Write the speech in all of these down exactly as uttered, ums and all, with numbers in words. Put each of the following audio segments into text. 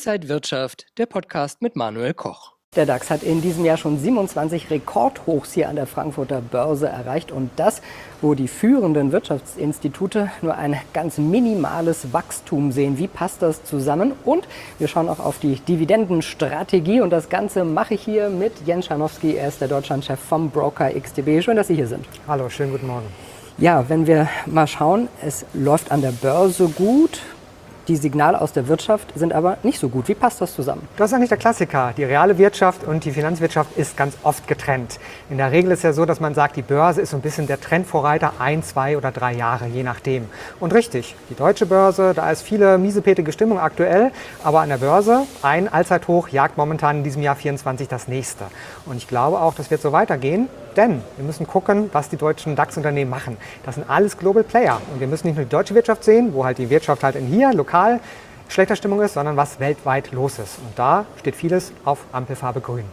Inside Wirtschaft, der Podcast mit Manuel Koch. Der DAX hat in diesem Jahr schon siebenundzwanzig Rekordhochs hier an der Frankfurter Börse erreicht und das, wo die führenden Wirtschaftsinstitute nur ein ganz minimales Wachstum sehen. Wie passt das zusammen? Und wir schauen auch auf die Dividendenstrategie und das Ganze mache ich hier mit Jens Scharnowski. Er ist der Deutschlandchef vom Broker X T B. Schön, dass Sie hier sind. Hallo, schönen guten Morgen. Ja, wenn wir mal schauen, es läuft an der Börse gut. Die Signale aus der Wirtschaft sind aber nicht so gut. Wie passt das zusammen? Das ist eigentlich der Klassiker. Die reale Wirtschaft und die Finanzwirtschaft ist ganz oft getrennt. In der Regel ist ja so, dass man sagt, die Börse ist so ein bisschen der Trendvorreiter, ein, zwei oder drei Jahre, je nachdem. Und richtig, die deutsche Börse, da ist viele miesepetige Stimmung aktuell, aber an der Börse ein Allzeithoch jagt momentan in diesem Jahr vierundzwanzig das nächste. Und ich glaube auch, das wird so weitergehen. Denn wir müssen gucken, was die deutschen DAX-Unternehmen machen. Das sind alles Global Player. Und wir müssen nicht nur die deutsche Wirtschaft sehen, wo halt die Wirtschaft halt in hier lokal schlechter Stimmung ist, sondern was weltweit los ist. Und da steht vieles auf Ampelfarbe grün.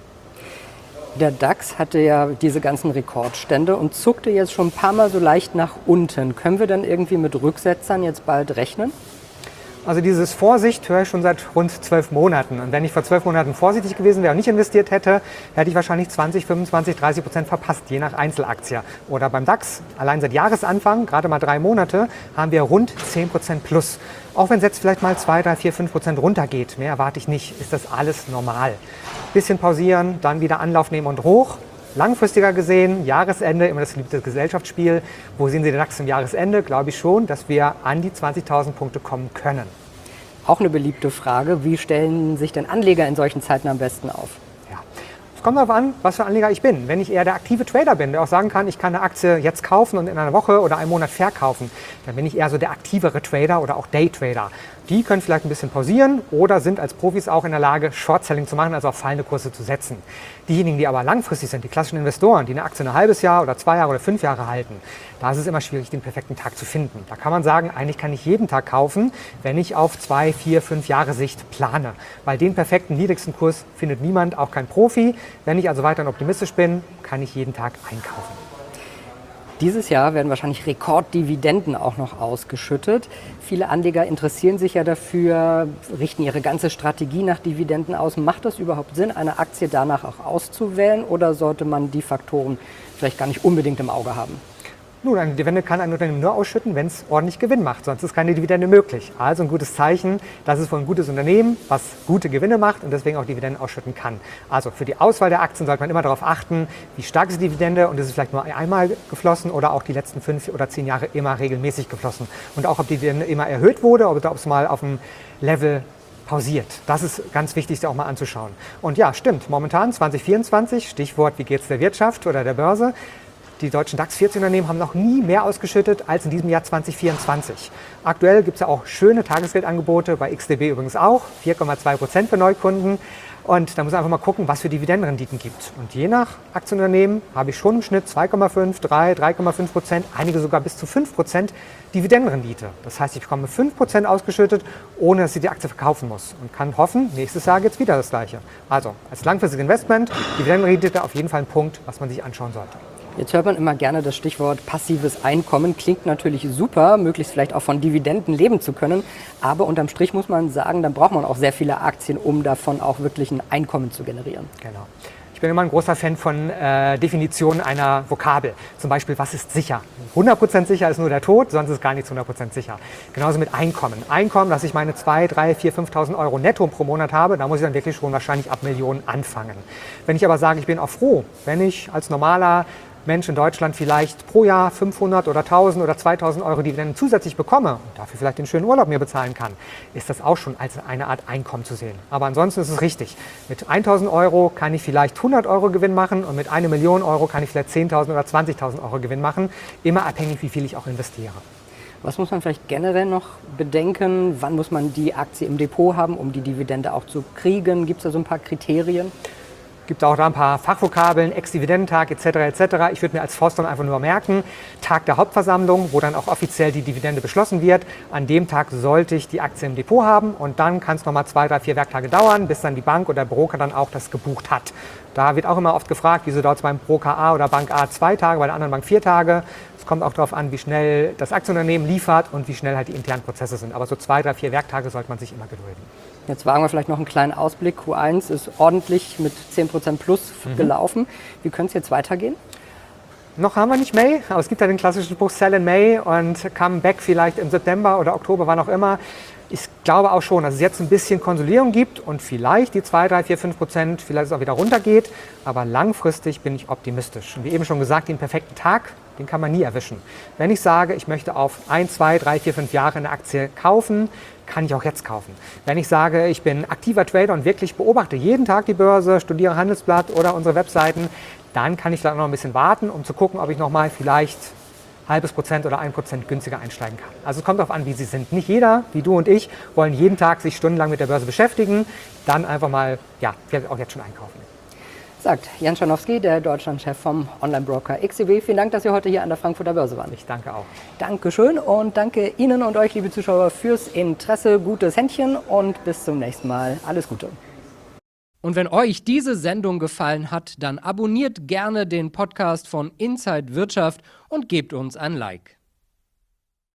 Der DAX hatte ja diese ganzen Rekordstände und zuckte jetzt schon ein paar Mal so leicht nach unten. Können wir dann irgendwie mit Rücksetzern jetzt bald rechnen? Also dieses Vorsicht höre ich schon seit rund zwölf Monaten. Und wenn ich vor zwölf Monaten vorsichtig gewesen wäre und nicht investiert hätte, hätte ich wahrscheinlich zwanzig, fünfundzwanzig, dreißig Prozent verpasst, je nach Einzelaktie. Oder beim DAX, allein seit Jahresanfang, gerade mal drei Monate, haben wir rund zehn Prozent plus. Auch wenn es jetzt vielleicht mal zwei, drei, vier, fünf Prozent runtergeht, mehr erwarte ich nicht, ist das alles normal. Bisschen pausieren, dann wieder Anlauf nehmen und hoch. Langfristiger gesehen, Jahresende, immer das beliebte Gesellschaftsspiel. Wo sehen Sie den DAX zum Jahresende? Glaube ich schon, dass wir an die zwanzigtausend Punkte kommen können. Auch eine beliebte Frage. Wie stellen sich denn Anleger in solchen Zeiten am besten auf? Ja. Es kommt darauf an, was für ein Anleger ich bin. Wenn ich eher der aktive Trader bin, der auch sagen kann, ich kann eine Aktie jetzt kaufen und in einer Woche oder einem Monat verkaufen, dann bin ich eher so der aktivere Trader oder auch Daytrader. Die können vielleicht ein bisschen pausieren oder sind als Profis auch in der Lage, Short-Selling zu machen, also auf fallende Kurse zu setzen. Diejenigen, die aber langfristig sind, die klassischen Investoren, die eine Aktie ein halbes Jahr oder zwei Jahre oder fünf Jahre halten, da ist es immer schwierig, den perfekten Tag zu finden. Da kann man sagen, eigentlich kann ich jeden Tag kaufen, wenn ich auf zwei, vier, fünf Jahre Sicht plane. Weil den perfekten niedrigsten Kurs findet niemand, auch kein Profi. Wenn ich also weiterhin optimistisch bin, kann ich jeden Tag einkaufen. Dieses Jahr werden wahrscheinlich Rekorddividenden auch noch ausgeschüttet. Viele Anleger interessieren sich ja dafür, richten ihre ganze Strategie nach Dividenden aus. Macht das überhaupt Sinn, eine Aktie danach auch auszuwählen oder sollte man die Faktoren vielleicht gar nicht unbedingt im Auge haben? Nun, eine Dividende kann ein Unternehmen nur ausschütten, wenn es ordentlich Gewinn macht. Sonst ist keine Dividende möglich. Also ein gutes Zeichen, das ist wohl ein gutes Unternehmen, was gute Gewinne macht und deswegen auch Dividenden ausschütten kann. Also für die Auswahl der Aktien sollte man immer darauf achten, wie stark ist die Dividende und ist es vielleicht nur einmal geflossen oder auch die letzten fünf oder zehn Jahre immer regelmäßig geflossen. Und auch, ob die Dividende immer erhöht wurde oder ob es mal auf dem Level pausiert. Das ist ganz wichtig, sich auch mal anzuschauen. Und ja, stimmt, momentan zwanzig vierundzwanzig, Stichwort, wie geht es der Wirtschaft oder der Börse? Die deutschen DAX vierzig Unternehmen haben noch nie mehr ausgeschüttet als in diesem Jahr zwanzig vierundzwanzig. Aktuell gibt es ja auch schöne Tagesgeldangebote, bei X T B übrigens auch, vier Komma zwei Prozent für Neukunden. Und da muss man einfach mal gucken, was für Dividendenrenditen gibt. Und je nach Aktienunternehmen habe ich schon im Schnitt zwei Komma fünf, drei, drei Komma fünf Prozent, einige sogar bis zu fünf Prozent Dividendenrendite. Das heißt, ich bekomme fünf Prozent ausgeschüttet, ohne dass ich die Aktie verkaufen muss. Und kann hoffen, nächstes Jahr geht es wieder das Gleiche. Also als langfristiges Investment, Dividendenrendite auf jeden Fall ein Punkt, was man sich anschauen sollte. Jetzt hört man immer gerne das Stichwort passives Einkommen. Klingt natürlich super, möglichst vielleicht auch von Dividenden leben zu können. Aber unterm Strich muss man sagen, dann braucht man auch sehr viele Aktien, um davon auch wirklich ein Einkommen zu generieren. Genau. Ich bin immer ein großer Fan von äh, Definitionen einer Vokabel. Zum Beispiel, was ist sicher? hundert Prozent sicher ist nur der Tod, sonst ist gar nichts hundert Prozent sicher. Genauso mit Einkommen. Einkommen, dass ich meine zwei, drei, vier, fünftausend Euro netto pro Monat habe, da muss ich dann wirklich schon wahrscheinlich ab Millionen anfangen. Wenn ich aber sage, ich bin auch froh, wenn ich als normaler Mensch in Deutschland vielleicht pro Jahr fünfhundert oder tausend oder zweitausend Euro Dividenden zusätzlich bekomme und dafür vielleicht den schönen Urlaub mir bezahlen kann, ist das auch schon als eine Art Einkommen zu sehen. Aber ansonsten ist es richtig. Mit tausend Euro kann ich vielleicht hundert Euro Gewinn machen und mit einer Million Euro kann ich vielleicht zehntausend oder zwanzigtausend Euro Gewinn machen, immer abhängig, wie viel ich auch investiere. Was muss man vielleicht generell noch bedenken? Wann muss man die Aktie im Depot haben, um die Dividende auch zu kriegen? Gibt es da so ein paar Kriterien? Gibt auch da ein paar Fachvokabeln, Ex-Dividendentag et cetera et cetera. Ich würde mir als Faustform einfach nur merken, Tag der Hauptversammlung, wo dann auch offiziell die Dividende beschlossen wird. An dem Tag sollte ich die Aktie im Depot haben und dann kann es nochmal zwei, drei, vier Werktage dauern, bis dann die Bank oder der Broker dann auch das gebucht hat. Da wird auch immer oft gefragt, wieso dauert es beim Broker A oder Bank A zwei Tage, bei der anderen Bank vier Tage. Es kommt auch darauf an, wie schnell das Aktienunternehmen liefert und wie schnell halt die internen Prozesse sind. Aber so zwei, drei, vier Werktage sollte man sich immer gedulden. Jetzt wagen wir vielleicht noch einen kleinen Ausblick. Q eins ist ordentlich mit zehn Prozent plus mhm. gelaufen. Wie könnte es jetzt weitergehen? Noch haben wir nicht May, aber es gibt ja den klassischen Spruch Sell in May und Come Back vielleicht im September oder Oktober, wann auch immer. Ich glaube auch schon, dass es jetzt ein bisschen Konsolidierung gibt und vielleicht die zwei, drei, vier, fünf Prozent vielleicht es auch wieder runtergeht. Aber langfristig bin ich optimistisch. Und wie eben schon gesagt, den perfekten Tag, den kann man nie erwischen. Wenn ich sage, ich möchte auf ein, zwei, drei, vier, fünf Jahre eine Aktie kaufen, kann ich auch jetzt kaufen. Wenn ich sage, ich bin aktiver Trader und wirklich beobachte jeden Tag die Börse, studiere Handelsblatt oder unsere Webseiten, dann kann ich vielleicht noch ein bisschen warten, um zu gucken, ob ich noch mal vielleicht halbes Prozent oder ein Prozent günstiger einsteigen kann. Also es kommt darauf an, wie Sie sind. Nicht jeder, wie du und ich, wollen jeden Tag sich stundenlang mit der Börse beschäftigen. Dann einfach mal, ja, auch jetzt schon einkaufen. Sagt Jan Schanowski, der Deutschlandchef vom Online-Broker X C W. Vielen Dank, dass Sie heute hier an der Frankfurter Börse waren. Ich danke auch. Dankeschön und danke Ihnen und euch, liebe Zuschauer, fürs Interesse. Gutes Händchen und bis zum nächsten Mal. Alles Gute. Und wenn euch diese Sendung gefallen hat, dann abonniert gerne den Podcast von Inside Wirtschaft und gebt uns ein Like.